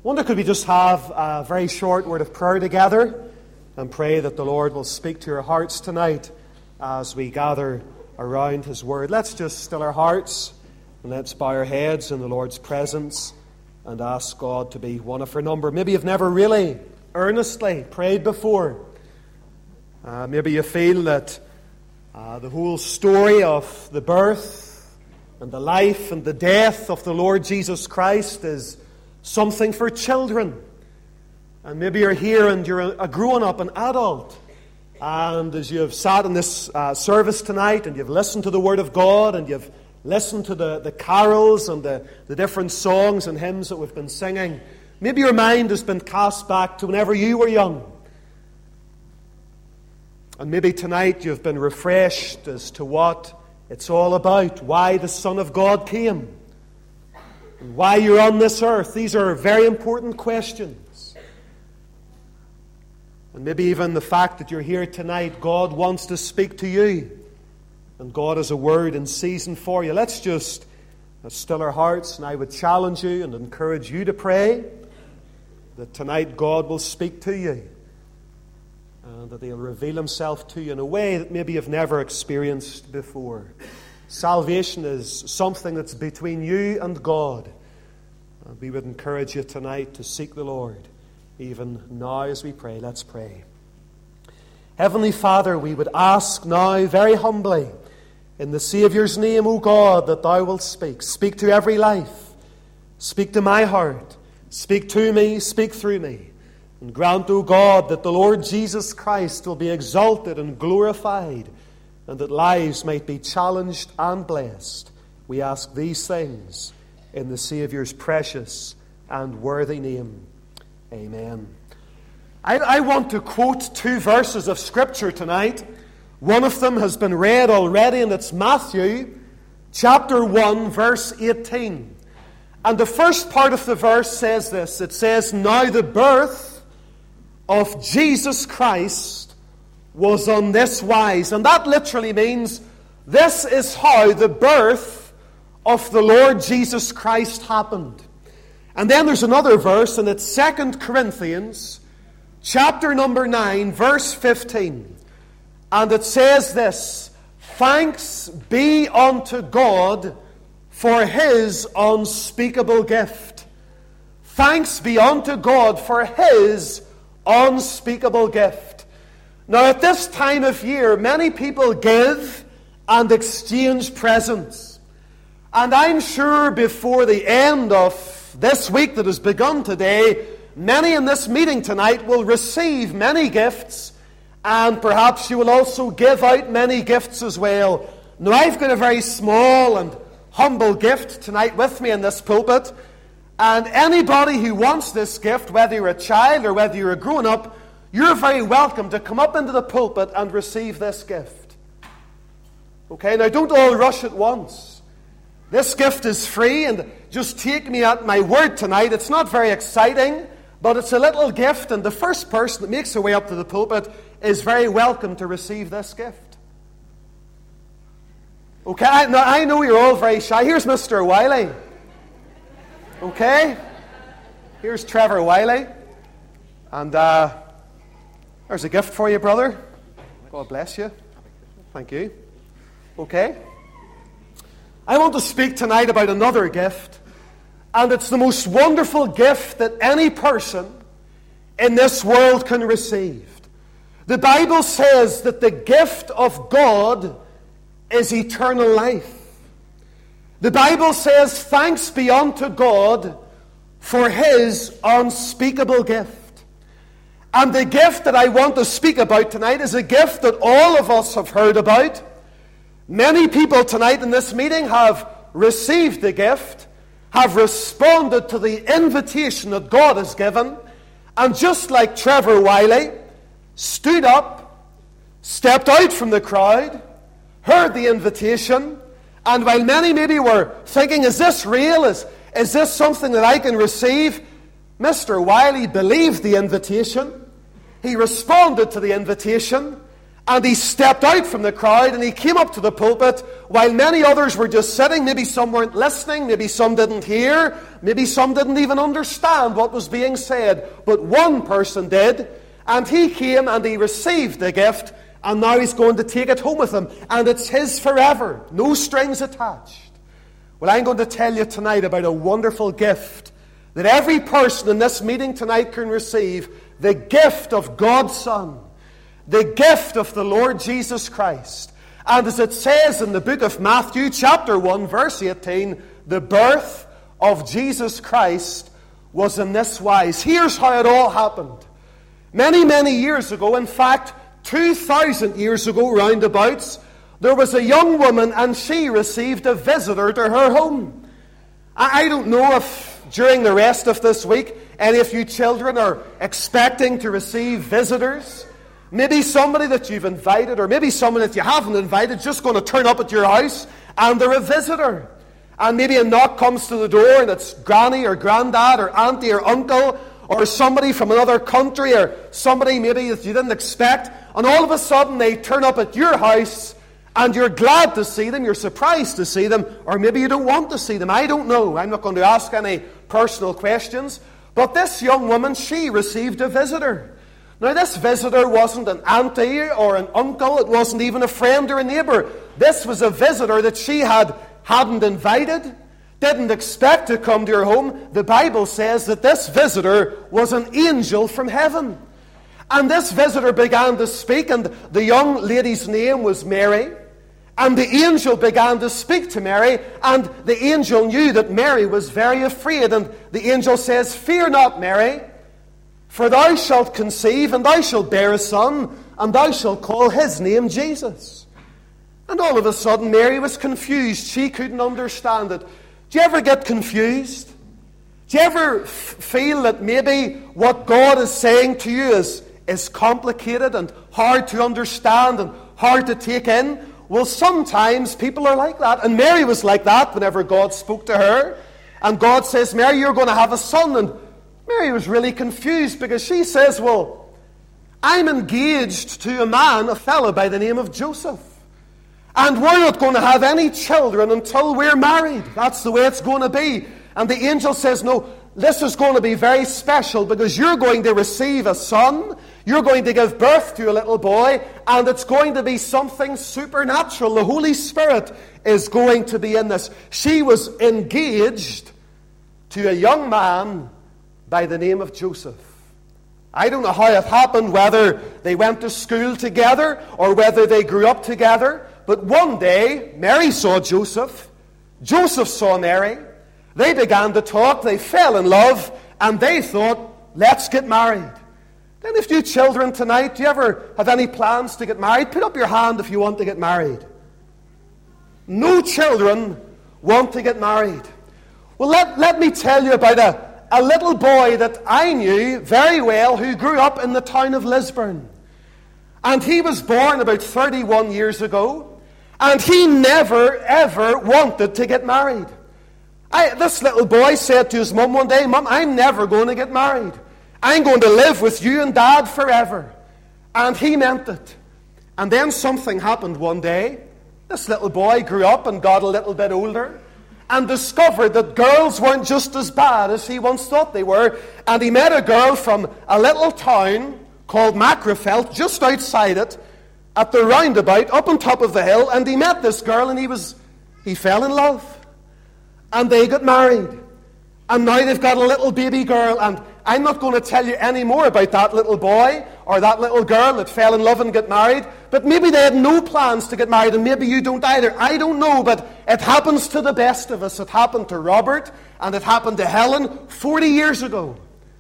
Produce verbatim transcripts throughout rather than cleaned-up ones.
wonder could we just have a very short word of prayer together and pray that the Lord will speak to our hearts tonight as we gather around His Word. Let's just still our hearts and let's bow our heads in the Lord's presence and ask God to be one of our number. Maybe you've never really earnestly prayed before. Uh, maybe you feel that uh, the whole story of the birth and the life and the death of the Lord Jesus Christ is something for children. And maybe you're here and you're a grown-up, an adult. And as you have sat in this uh, service tonight and you've listened to the Word of God and you've listened to the, the carols and the, the different songs and hymns that we've been singing, maybe your mind has been cast back to whenever you were young. And maybe tonight you've been refreshed as to what it's all about, why the Son of God came, and why you're on this earth. These are very important questions. And maybe even the fact that you're here tonight, God wants to speak to you. And God has a word in season for you. Let's just still our hearts, and I would challenge you and encourage you to pray that tonight God will speak to you and that He'll reveal Himself to you in a way that maybe you've never experienced before. Salvation is something that's between you and God. And we would encourage you tonight to seek the Lord, even now as we pray. Let's pray. Heavenly Father, we would ask now very humbly, in the Saviour's name, O God, that Thou wilt speak. Speak to every life. Speak to my heart. Speak to me. Speak through me. And grant, O God, that the Lord Jesus Christ will be exalted and glorified, and that lives might be challenged and blessed. We ask these things in the Saviour's precious and worthy name. Amen. I, I want to quote two verses of Scripture tonight. One of them has been read already, and it's Matthew chapter one, verse eighteen. And the first part of the verse says this. It says, "Now the birth of Jesus Christ was on this wise." And that literally means this is how the birth of the Lord Jesus Christ happened. And then there's another verse, and it's Second Corinthians chapter number nine, verse fifteen. And it says this, "Thanks be unto God for His unspeakable gift." Thanks be unto God for His unspeakable gift. Now, at this time of year, many people give and exchange presents. And I'm sure before the end of this week that has begun today, many in this meeting tonight will receive many gifts, and perhaps you will also give out many gifts as well. Now, I've got a very small and humble gift tonight with me in this pulpit. And anybody who wants this gift, whether you're a child or whether you're a grown-up, you're very welcome to come up into the pulpit and receive this gift. Okay, now don't all rush at once. This gift is free, and just take me at my word tonight. It's not very exciting, but it's a little gift, and the first person that makes their way up to the pulpit is very welcome to receive this gift. Okay, now I know you're all very shy. Here's Mister Wiley. Okay, here's Trevor Wiley, and uh, there's a gift for you, brother. God bless you. Thank you. Okay, I want to speak tonight about another gift, and it's the most wonderful gift that any person in this world can receive. The Bible says that the gift of God is eternal life. The Bible says, "Thanks be unto God for His unspeakable gift." And the gift that I want to speak about tonight is a gift that all of us have heard about. Many people tonight in this meeting have received the gift, have responded to the invitation that God has given, and just like Trevor Wiley, stood up, stepped out from the crowd, heard the invitation, and while many maybe were thinking, is this real? Is, is this something that I can receive? Mister Wiley believed the invitation. He responded to the invitation. And he stepped out from the crowd and he came up to the pulpit while many others were just sitting. Maybe some weren't listening, maybe some didn't hear, maybe some didn't even understand what was being said. But one person did, and he came and he received the gift, and now he's going to take it home with him. And it's his forever, no strings attached. Well, I'm going to tell you tonight about a wonderful gift that every person in this meeting tonight can receive, the gift of God's Son. The gift of the Lord Jesus Christ. And as it says in the book of Matthew, chapter one, verse eighteen, the birth of Jesus Christ was in this wise. Here's how it all happened. Many, many years ago, in fact, two thousand years ago, roundabouts, there was a young woman and she received a visitor to her home. I don't know if during the rest of this week, any of you children are expecting to receive visitors. Maybe somebody that you've invited, or maybe someone that you haven't invited, just going to turn up at your house, and they're a visitor. And maybe a knock comes to the door, and it's granny or granddad or auntie or uncle, or somebody from another country, or somebody maybe that you didn't expect. And all of a sudden they turn up at your house, and you're glad to see them, you're surprised to see them, or maybe you don't want to see them. I don't know. I'm not going to ask any personal questions. But this young woman, she received a visitor. Now, this visitor wasn't an auntie or an uncle. It wasn't even a friend or a neighbour. This was a visitor that she had, hadn't invited, didn't expect to come to her home. The Bible says that this visitor was an angel from heaven. And this visitor began to speak, and the young lady's name was Mary. And the angel began to speak to Mary, and the angel knew that Mary was very afraid. And the angel says, "Fear not, Mary, for thou shalt conceive, and thou shalt bear a son, and thou shalt call his name Jesus." And all of a sudden, Mary was confused. She couldn't understand it. Do you ever get confused? Do you ever f- feel that maybe what God is saying to you is, is complicated and hard to understand and hard to take in? Well, sometimes people are like that. And Mary was like that whenever God spoke to her. And God says, "Mary, you're going to have a son." And Mary was really confused because she says, "Well, I'm engaged to a man, a fellow by the name of Joseph. And we're not going to have any children until we're married. That's the way it's going to be." And the angel says, "No, this is going to be very special because you're going to receive a son. You're going to give birth to a little boy, and it's going to be something supernatural. The Holy Spirit is going to be in this." She was engaged to a young man by the name of Joseph. I don't know how it happened, whether they went to school together or whether they grew up together. But one day, Mary saw Joseph. Joseph saw Mary. They began to talk. They fell in love. And they thought, "Let's get married." Then if you children tonight, do you ever have any plans to get married? Put up your hand if you want to get married. No children want to get married. Well, let, let me tell you about a A little boy that I knew very well who grew up in the town of Lisburn. And he was born about thirty-one years ago. And he never, ever wanted to get married. I, this little boy said to his mum one day, "Mum, I'm never going to get married. I'm going to live with you and Dad forever." And he meant it. And then something happened one day. This little boy grew up and got a little bit older, and discovered that girls weren't just as bad as he once thought they were. And he met a girl from a little town called Macrofelt, just outside it, at the roundabout, up on top of the hill. And he met this girl, and he was, he fell in love. And they got married. And now they've got a little baby girl. And I'm not going to tell you any more about that little boy or that little girl that fell in love and got married. But maybe they had no plans to get married, and maybe you don't either. I don't know, but it happens to the best of us. It happened to Robert, and it happened to Helen forty years ago.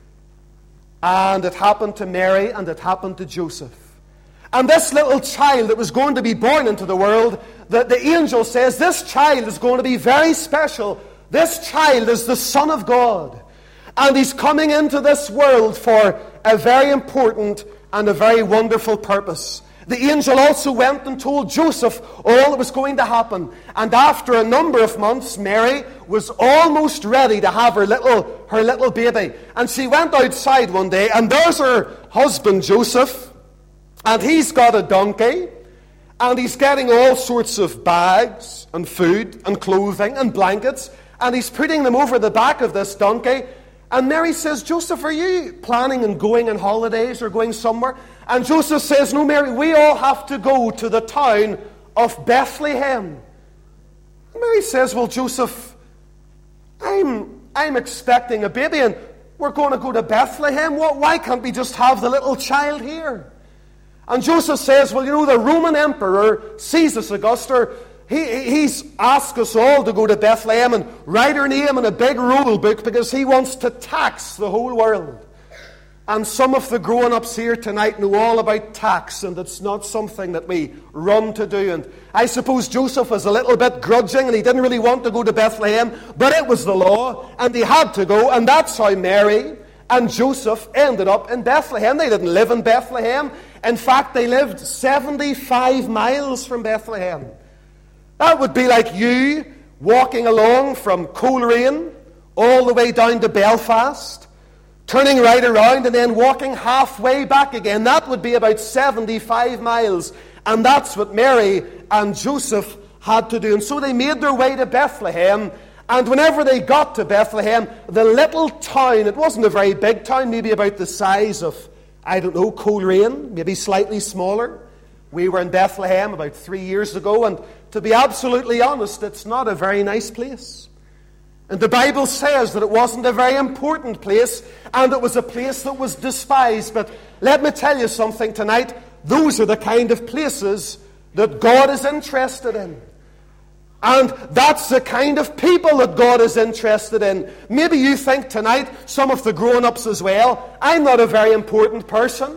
And it happened to Mary, and it happened to Joseph. And this little child that was going to be born into the world, the, the angel says, this child is going to be very special. This child is the Son of God. And he's coming into this world for a very important and a very wonderful purpose. The angel also went and told Joseph all that was going to happen. And after a number of months, Mary was almost ready to have her little, her little baby. And she went outside one day, and there's her husband, Joseph. And he's got a donkey, and he's getting all sorts of bags and food and clothing and blankets, and he's putting them over the back of this donkey. And Mary says, Joseph, are you planning on going on holidays or going somewhere? And Joseph says, no, Mary, we all have to go to the town of Bethlehem. And Mary says, well, Joseph, I'm, I'm expecting a baby, and we're going to go to Bethlehem. What, why can't we just have the little child here? And Joseph says, well, you know, the Roman Emperor, Caesar Augustus, he, he's asked us all to go to Bethlehem and write our name in a big rule book because he wants to tax the whole world. And some of the grown-ups here tonight know all about tax, and it's not something that we run to do. And I suppose Joseph was a little bit grudging, and he didn't really want to go to Bethlehem, but it was the law, and he had to go, and that's how Mary and Joseph ended up in Bethlehem. They didn't live in Bethlehem. In fact, they lived seventy-five miles from Bethlehem. That would be like you walking along from Coleraine all the way down to Belfast, turning right around and then walking halfway back again. That would be about seventy-five miles. And that's what Mary and Joseph had to do. And so they made their way to Bethlehem. And whenever they got to Bethlehem, the little town, it wasn't a very big town, maybe about the size of, I don't know, Coleraine, maybe slightly smaller. We were in Bethlehem about three years ago, and to be absolutely honest, it's not a very nice place. And the Bible says that it wasn't a very important place, and it was a place that was despised. But let me tell you something tonight. Those are the kind of places that God is interested in. And that's the kind of people that God is interested in. Maybe you think tonight, some of the grown-ups as well, I'm not a very important person.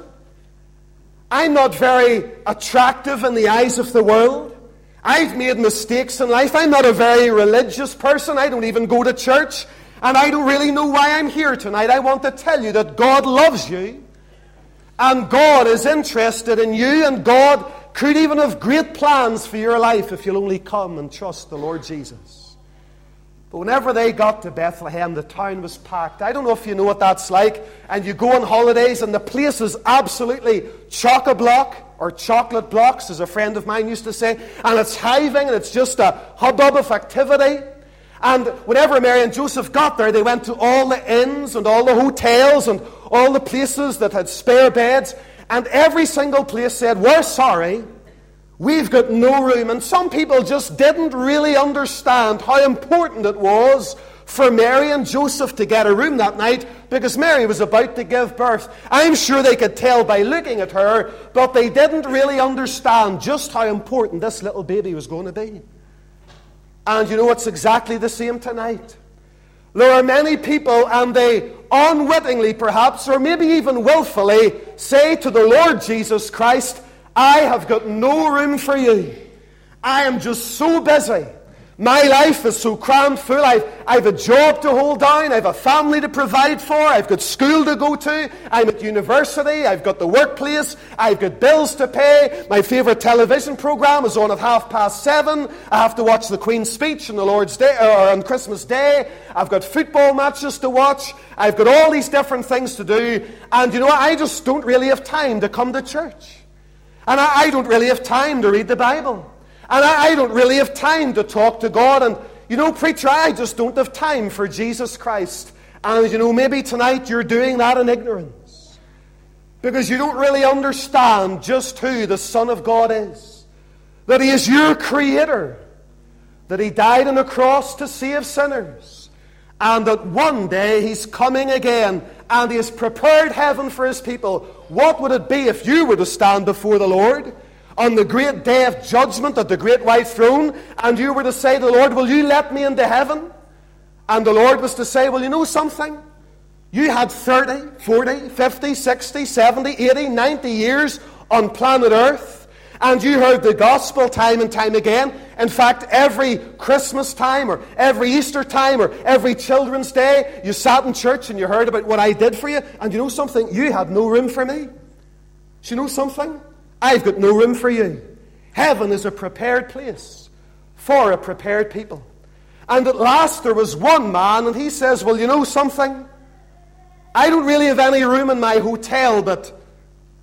I'm not very attractive in the eyes of the world. I've made mistakes in life. I'm not a very religious person. I don't even go to church. And I don't really know why I'm here tonight. I want to tell you that God loves you. And God is interested in you. And God could even have great plans for your life if you'll only come and trust the Lord Jesus. But whenever they got to Bethlehem, the town was packed. I don't know if you know what that's like. And you go on holidays and the place is absolutely chock-a-block, or chocolate blocks, as a friend of mine used to say. And it's hiving and it's just a hubbub of activity. And whenever Mary and Joseph got there, they went to all the inns and all the hotels and all the places that had spare beds. And every single place said, we're sorry, we've got no room. And some people just didn't really understand how important it was for Mary and Joseph to get a room that night, because Mary was about to give birth. I'm sure they could tell by looking at her, but they didn't really understand just how important this little baby was going to be. And you know, it's exactly the same tonight. There are many people, and they unwittingly perhaps, or maybe even willfully, say to the Lord Jesus Christ, I have got no room for you. I am just so busy. My life is so crammed full. I've, I've a job to hold down. I've a family to provide for. I've got school to go to. I'm at university. I've got the workplace. I've got bills to pay. My favourite television programme is on at half past seven. I have to watch the Queen's speech on the Lord's Day, or on Christmas Day. I've got football matches to watch. I've got all these different things to do. And you know what? I just don't really have time to come to church. And I, I don't really have time to read the Bible. And I, I don't really have time to talk to God. And, you know, preacher, I just don't have time for Jesus Christ. And, you know, maybe tonight you're doing that in ignorance. Because you don't really understand just who the Son of God is. That He is your Creator. That He died on a cross to save sinners. And that one day He's coming again. And He has prepared heaven for His people. What would it be if you were to stand before the Lord on the great day of judgment at the great white throne, and you were to say to the Lord, will you let me into heaven? And the Lord was to say, well, you know something? You had thirty, forty, fifty, sixty, seventy, eighty, ninety years on planet Earth, and you heard the gospel time and time again. In fact, every Christmas time, or every Easter time, or every Children's Day, you sat in church and you heard about what I did for you, and you know something? You had no room for me. Do you know something? I've got no room for you. Heaven is a prepared place for a prepared people. And at last there was one man, and he says, well, you know something? I don't really have any room in my hotel, but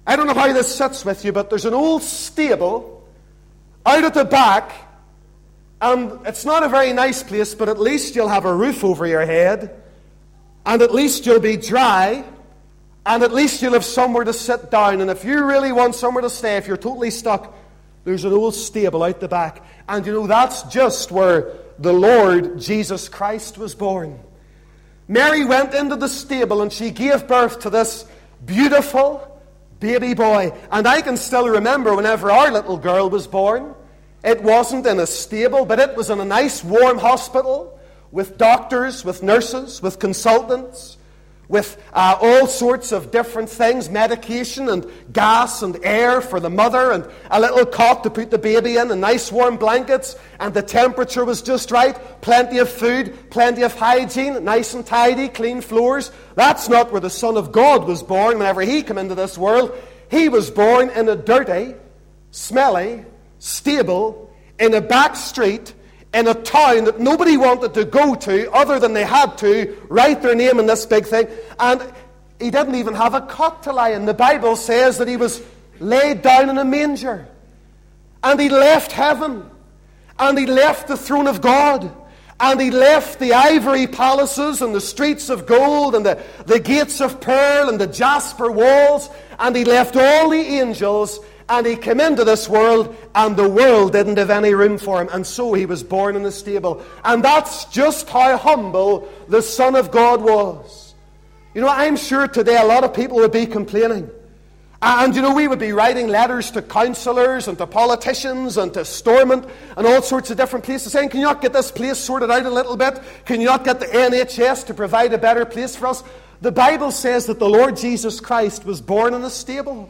I don't know how this sits with you, but there's an old stable out at the back, and it's not a very nice place, but at least you'll have a roof over your head, and at least you'll be dry, and at least you'll have somewhere to sit down. And if you really want somewhere to stay, if you're totally stuck, there's an old stable out the back. And you know, that's just where the Lord Jesus Christ was born. Mary went into the stable and she gave birth to this beautiful baby boy. And I can still remember whenever our little girl was born, it wasn't in a stable, but it was in a nice warm hospital with doctors, with nurses, with consultants, with uh, all sorts of different things, medication and gas and air for the mother, and a little cot to put the baby in, and nice warm blankets, and the temperature was just right, plenty of food, plenty of hygiene, nice and tidy, clean floors. That's not where the Son of God was born whenever he came into this world. He was born in a dirty, smelly stable, in a back street, in a town that nobody wanted to go to other than they had to write their name in this big thing. And he didn't even have a cot to lie in. The Bible says that he was laid down in a manger. And he left heaven. And he left the throne of God. And he left the ivory palaces and the streets of gold and the, the gates of pearl and the jasper walls. And he left all the angels. And he came into this world, and the world didn't have any room for him. And so he was born in a stable. And that's just how humble the Son of God was. You know, I'm sure today a lot of people would be complaining. And, you know, we would be writing letters to councillors and to politicians and to Stormont and all sorts of different places saying, can you not get this place sorted out a little bit? Can you not get the N H S to provide a better place for us? The Bible says that the Lord Jesus Christ was born in a stable.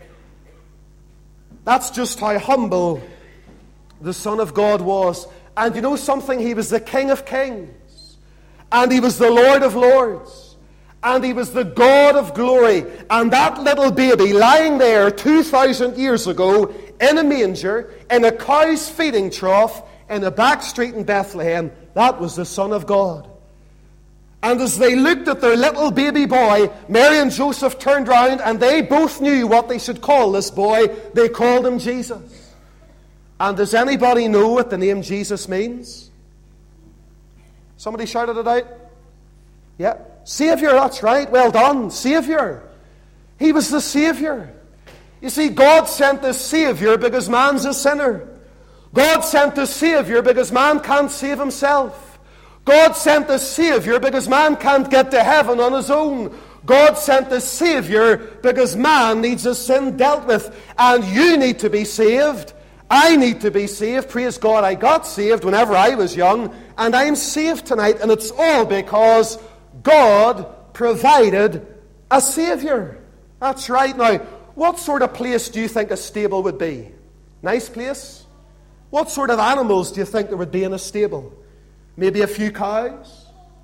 That's just how humble the Son of God was. And you know something? He was the King of Kings. And he was the Lord of Lords. And he was the God of glory. And that little baby lying there two thousand years ago in a manger, in a cow's feeding trough, in a back street in Bethlehem, that was the Son of God. And as they looked at their little baby boy, Mary and Joseph turned round and they both knew what they should call this boy. They called him Jesus. And does anybody know what the name Jesus means? Somebody shouted it out? Yeah. Savior, that's right. Well done. Savior. He was the Savior. You see, God sent the Savior because man's a sinner. God sent the Savior because man can't save himself. God sent the Savior because man can't get to heaven on his own. God sent the Savior because man needs his sin dealt with. And you need to be saved. I need to be saved. Praise God, I got saved whenever I was young. And I'm saved tonight. And it's all because God provided a Savior. That's right. Now, what sort of place do you think a stable would be? Nice place? What sort of animals do you think there would be in a stable? Maybe a few cows,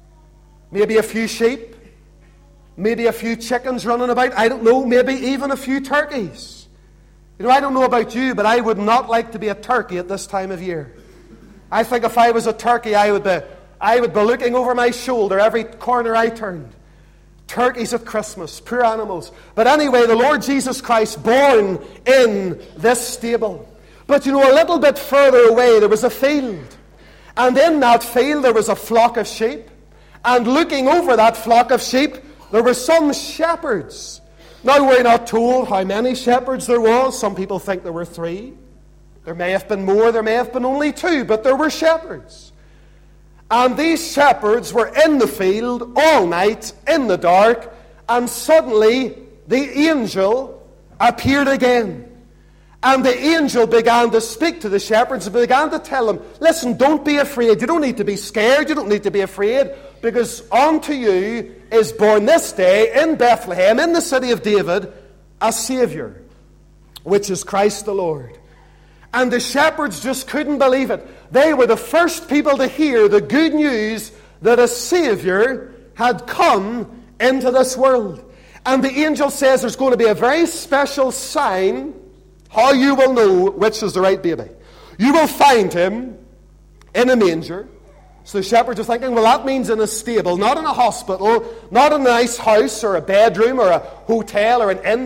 maybe a few sheep, maybe a few chickens running about, I don't know, maybe even a few turkeys. You know, I don't know about you, but I would not like to be a turkey at this time of year. I think if I was a turkey, I would be, I would be looking over my shoulder every corner I turned. Turkeys at Christmas, poor animals. But anyway, the Lord Jesus Christ born in this stable. But you know, a little bit further away, there was a field. And in that field there was a flock of sheep. And looking over that flock of sheep, there were some shepherds. Now we're not told how many shepherds there was. Some people think there were three. There may have been more, there may have been only two, but there were shepherds. And these shepherds were in the field all night, in the dark, and suddenly the angel appeared again. And the angel began to speak to the shepherds and began to tell them, listen, don't be afraid. You don't need to be scared. You don't need to be afraid. Because unto you is born this day in Bethlehem, in the city of David, a Savior, which is Christ the Lord. And the shepherds just couldn't believe it. They were the first people to hear the good news that a Savior had come into this world. And the angel says there's going to be a very special sign. How you will know which is the right baby. You will find him in a manger. So the shepherds are thinking, well, that means in a stable, not in a hospital, not in a nice house or a bedroom or a hotel or an inn, but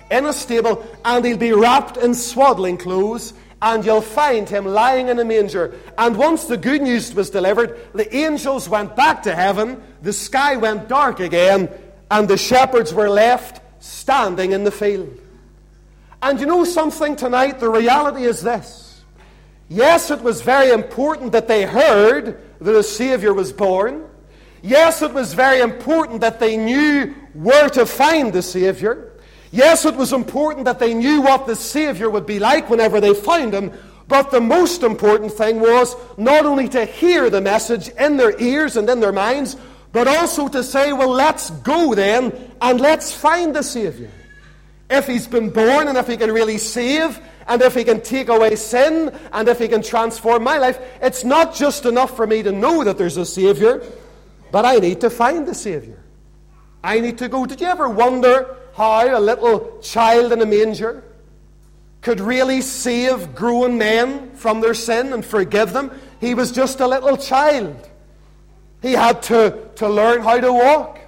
in a stable, and he'll be wrapped in swaddling clothes, and you'll find him lying in a manger. And once the good news was delivered, the angels went back to heaven, the sky went dark again, and the shepherds were left standing in the field. And you know something tonight? The reality is this. Yes, it was very important that they heard that a Savior was born. Yes, it was very important that they knew where to find the Savior. Yes, it was important that they knew what the Savior would be like whenever they found him. But the most important thing was not only to hear the message in their ears and in their minds, but also to say, well, let's go then and let's find the Savior. If he's been born and if he can really save and if he can take away sin and if he can transform my life, it's not just enough for me to know that there's a Savior, but I need to find the Savior. I need to go. Did you ever wonder how a little child in a manger could really save grown men from their sin and forgive them? He was just a little child. He had to, to learn how to walk.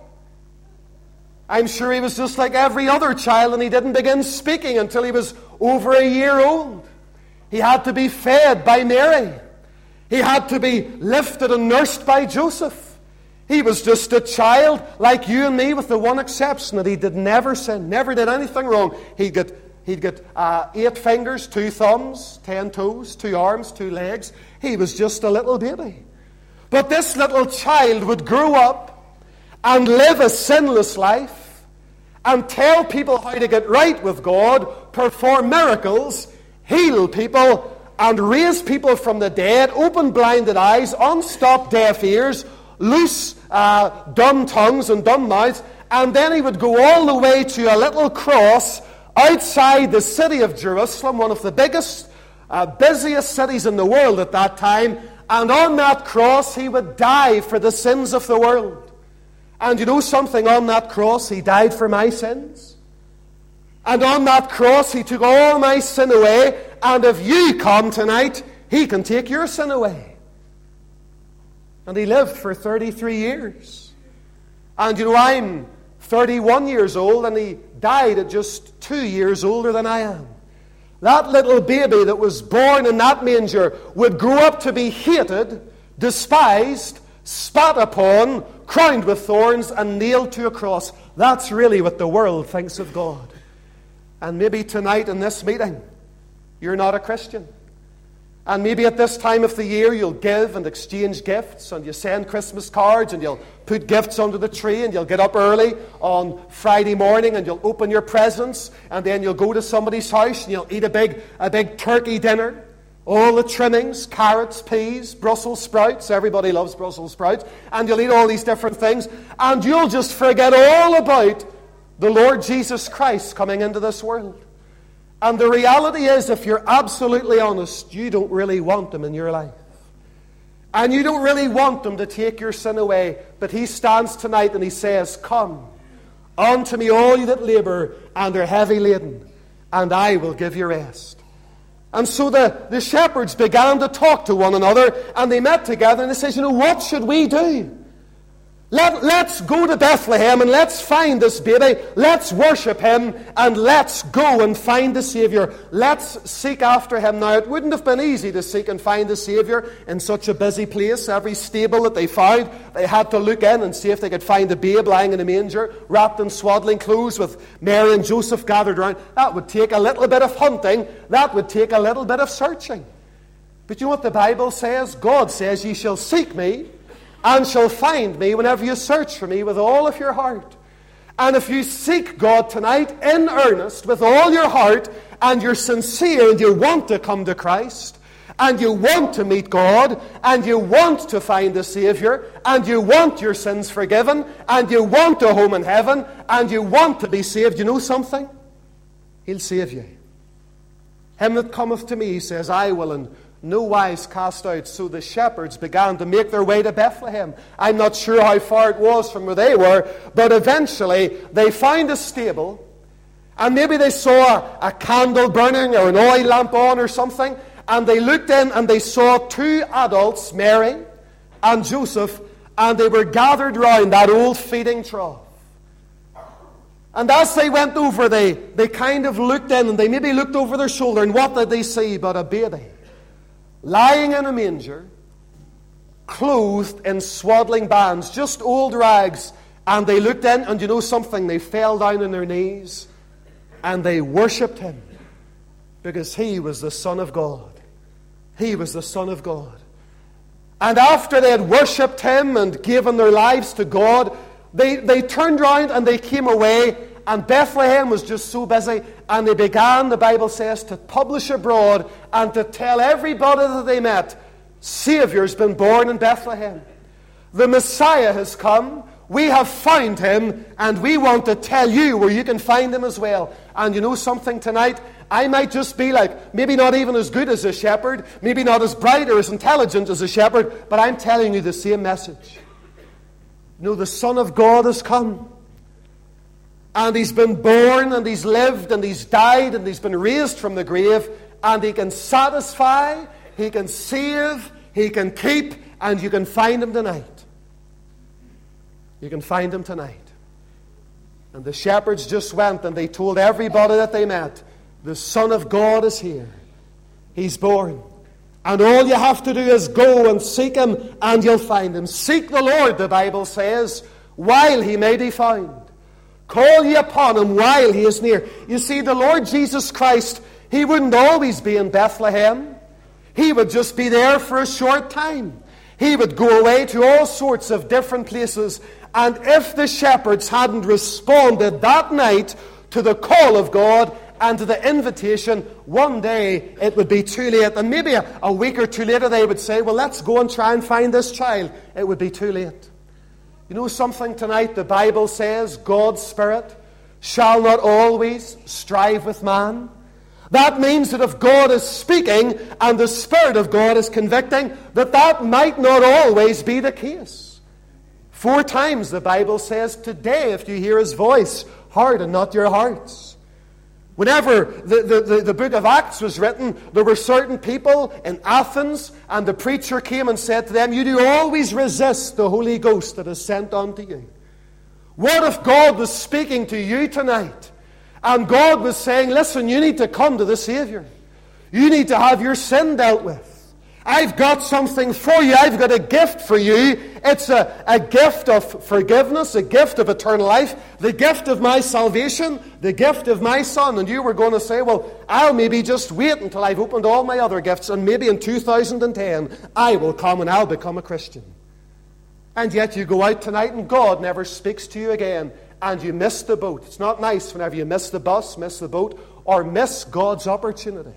I'm sure he was just like every other child, and he didn't begin speaking until he was over a year old. He had to be fed by Mary. He had to be lifted and nursed by Joseph. He was just a child like you and me, with the one exception that he did never sin, never did anything wrong. He'd get, he'd get uh, eight fingers, two thumbs, ten toes, two arms, two legs. He was just a little baby. But this little child would grow up and live a sinless life and tell people how to get right with God, perform miracles, heal people, and raise people from the dead, open blinded eyes, unstop deaf ears, loose uh, dumb tongues and dumb mouths. And then he would go all the way to a little cross outside the city of Jerusalem, one of the biggest, uh, busiest cities in the world at that time. And on that cross he would die for the sins of the world. And you know something? On that cross he died for my sins. And on that cross he took all my sin away. And if you come tonight, he can take your sin away. And he lived for thirty-three years. And you know, I'm thirty-one years old, and he died at just two years older than I am. That little baby that was born in that manger would grow up to be hated, despised, spat upon, crowned with thorns, and nailed to a cross. That's really what the world thinks of God. And maybe tonight in this meeting, you're not a Christian. And maybe at this time of the year you'll give and exchange gifts, and you send Christmas cards, and you'll put gifts under the tree, and you'll get up early on Friday morning and you'll open your presents, and then you'll go to somebody's house and you'll eat a big, a big turkey dinner. All the trimmings, carrots, peas, Brussels sprouts. Everybody loves Brussels sprouts. And you'll eat all these different things, and you'll just forget all about the Lord Jesus Christ coming into this world. And the reality is, if you're absolutely honest, you don't really want him in your life. And you don't really want him to take your sin away. But he stands tonight and he says, "Come unto me, all you that labor and are heavy laden, and I will give you rest." And so the, the shepherds began to talk to one another, and they met together, and they said, you know, what should we do? Let, let's go to Bethlehem and let's find this baby. Let's worship him, and let's go and find the Savior. Let's seek after him. Now, it wouldn't have been easy to seek and find the Savior in such a busy place. Every stable that they found, they had to look in and see if they could find a babe lying in a manger, wrapped in swaddling clothes, with Mary and Joseph gathered around. That would take a little bit of hunting. That would take a little bit of searching. But you know what the Bible says? God says, "Ye shall seek me and shall find me whenever you search for me with all of your heart." And if you seek God tonight in earnest with all your heart, and you're sincere and you want to come to Christ, and you want to meet God, and you want to find the Savior, and you want your sins forgiven, and you want a home in heaven, and you want to be saved, you know something? He'll save you. "Him that cometh to me," he says, "I will in no wise cast out." So the shepherds began to make their way to Bethlehem. I'm not sure how far it was from where they were, but eventually they found a stable, and maybe they saw a, a candle burning or an oil lamp on or something, and they looked in and they saw two adults, Mary and Joseph, and they were gathered round that old feeding trough. And as they went over, they, they kind of looked in, and they maybe looked over their shoulder, and what did they see but a baby lying in a manger, clothed in swaddling bands, just old rags. And they looked in, and you know something? They fell down on their knees, and they worshipped him, because he was the Son of God. He was the Son of God. And after they had worshipped him and given their lives to God, they, they turned round and they came away, and Bethlehem was just so busy, and they began, the Bible says, to publish abroad and to tell everybody that they met, Saviour's been born in Bethlehem. The Messiah has come. We have found him, and we want to tell you where you can find him as well. And you know something tonight? I might just be like, maybe not even as good as a shepherd, maybe not as bright or as intelligent as a shepherd, but I'm telling you the same message. You know, the Son of God has come. And he's been born, and he's lived, and he's died, and he's been raised from the grave, and he can satisfy, he can save, he can keep, and you can find him tonight. You can find him tonight. And the shepherds just went, and they told everybody that they met, the Son of God is here. He's born. And all you have to do is go and seek him, and you'll find him. Seek the Lord, the Bible says, while he may be found. Call ye upon him while he is near. You see, the Lord Jesus Christ, he wouldn't always be in Bethlehem. He would just be there for a short time. He would go away to all sorts of different places. And if the shepherds hadn't responded that night to the call of God and to the invitation, one day it would be too late. And maybe a, a week or two later they would say, well, let's go and try and find this child. It would be too late. You know something tonight? The Bible says God's Spirit shall not always strive with man. That means that if God is speaking and the Spirit of God is convicting, that that might not always be the case. Four times the Bible says, today if you hear his voice, harden not your hearts. Whenever the, the, the, the book of Acts was written, there were certain people in Athens, and the preacher came and said to them, you do always resist the Holy Ghost that is sent unto you. What if God was speaking to you tonight, and God was saying, listen, you need to come to the Savior. You need to have your sin dealt with. I've got something for you. I've got a gift for you. It's a, a gift of forgiveness, a gift of eternal life, the gift of my salvation, the gift of my Son. And you were going to say, well, I'll maybe just wait until I've opened all my other gifts, and maybe in two thousand ten I will come and I'll become a Christian. And yet you go out tonight and God never speaks to you again, and you miss the boat. It's not nice whenever you miss the bus, miss the boat, or miss God's opportunity.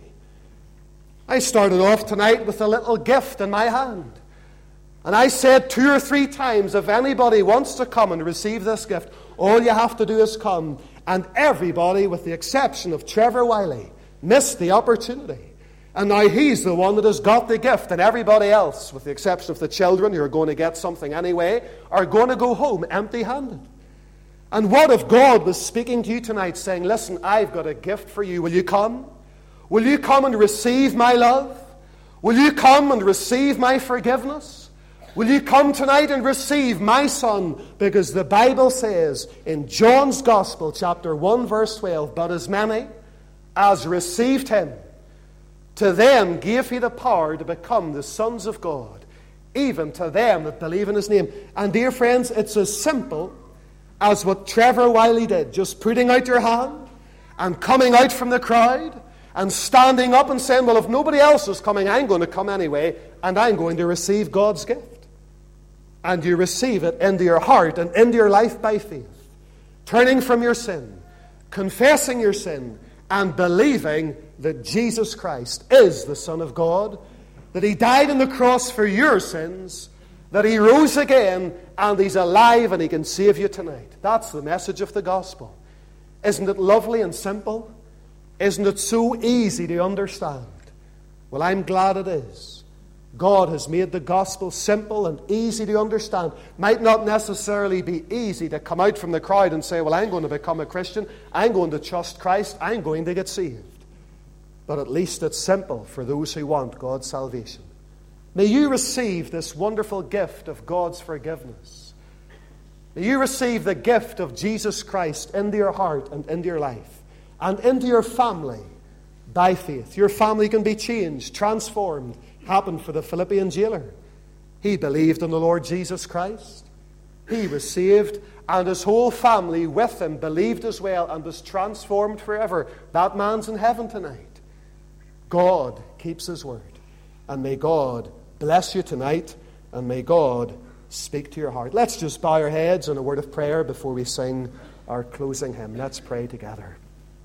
I started off tonight with a little gift in my hand. And I said two or three times, if anybody wants to come and receive this gift, all you have to do is come. And everybody, with the exception of Trevor Wiley, missed the opportunity. And now he's the one that has got the gift. And everybody else, with the exception of the children who are going to get something anyway, are going to go home empty-handed. And what if God was speaking to you tonight saying, listen, I've got a gift for you. Will you come? Will you come and receive my love? Will you come and receive my forgiveness? Will you come tonight and receive my Son? Because the Bible says in John's Gospel, chapter one, verse twelve, but as many as received him, to them gave he the power to become the sons of God, even to them that believe in his name. And dear friends, it's as simple as what Trevor Wiley did, just putting out your hand and coming out from the crowd and standing up and saying, well, if nobody else is coming, I'm going to come anyway, and I'm going to receive God's gift. And you receive it into your heart and into your life by faith, turning from your sin, confessing your sin, and believing that Jesus Christ is the Son of God, that he died on the cross for your sins, that he rose again, and he's alive and he can save you tonight. That's the message of the gospel. Isn't it lovely and simple? Isn't it so easy to understand? Well, I'm glad it is. God has made the gospel simple and easy to understand. Might not necessarily be easy to come out from the crowd and say, well, I'm going to become a Christian. I'm going to trust Christ. I'm going to get saved. But at least it's simple for those who want God's salvation. May you receive this wonderful gift of God's forgiveness. May you receive the gift of Jesus Christ into your heart and into your life and into your family by faith. Your family can be changed, transformed. Happened for the Philippian jailer. He believed in the Lord Jesus Christ. He was saved, and his whole family with him believed as well and was transformed forever. That man's in heaven tonight. God keeps his word. And may God bless you tonight, and may God speak to your heart. Let's just bow our heads in a word of prayer before we sing our closing hymn. Let's pray together.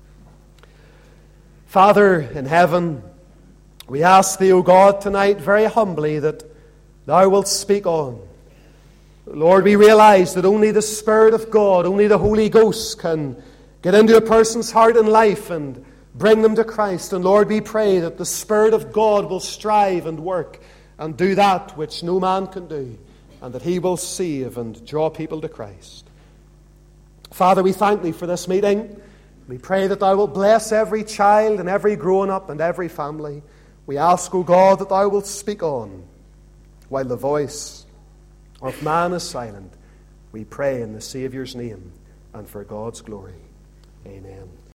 Father in heaven, we ask thee, O God, tonight very humbly that thou wilt speak on. Lord, we realize that only the Spirit of God, only the Holy Ghost can get into a person's heart and life and bring them to Christ. And Lord, we pray that the Spirit of God will strive and work and do that which no man can do, and that he will save and draw people to Christ. Father, we thank thee for this meeting. We pray that thou wilt bless every child and every grown-up and every family. We ask, O God, that thou wilt speak on while the voice of man is silent. We pray in the Saviour's name and for God's glory. Amen.